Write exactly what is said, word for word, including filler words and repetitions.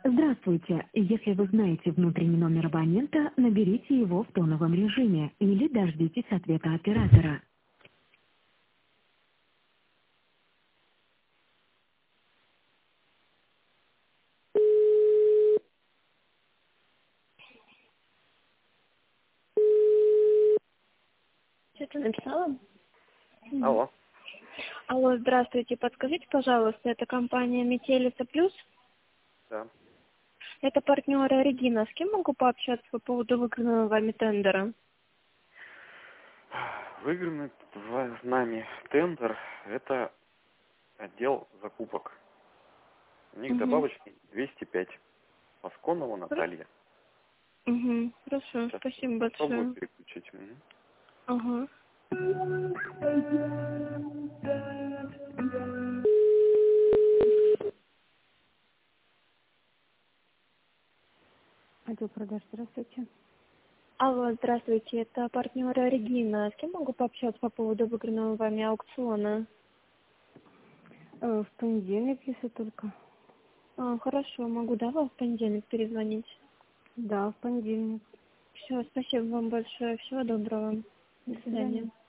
Здравствуйте. Если вы знаете внутренний номер абонента, наберите его в тоновом режиме или дождитесь ответа оператора. Что-то написала? Мгм. Алло. Алло, здравствуйте. Подскажите, пожалуйста, это компания Метелица Плюс? Да. Это партнер Регина. С кем могу пообщаться по поводу выигранного вами тендера? Выигранный в- нами тендер – это отдел закупок. У них Угу. добавочный двести пять. Пасконова Наталья. Угу. Хорошо, Сейчас спасибо попробую большое. переключить. Мгм. Ага. Отдел продаж, здравствуйте. Алло, здравствуйте. Это партнер Регина. С кем могу пообщаться по поводу выигранного вами аукциона? Э, в понедельник, если только. А, хорошо, могу, да, вам в понедельник перезвонить? Да, в понедельник. Все, спасибо вам большое. Всего доброго. До До свидания. свидания.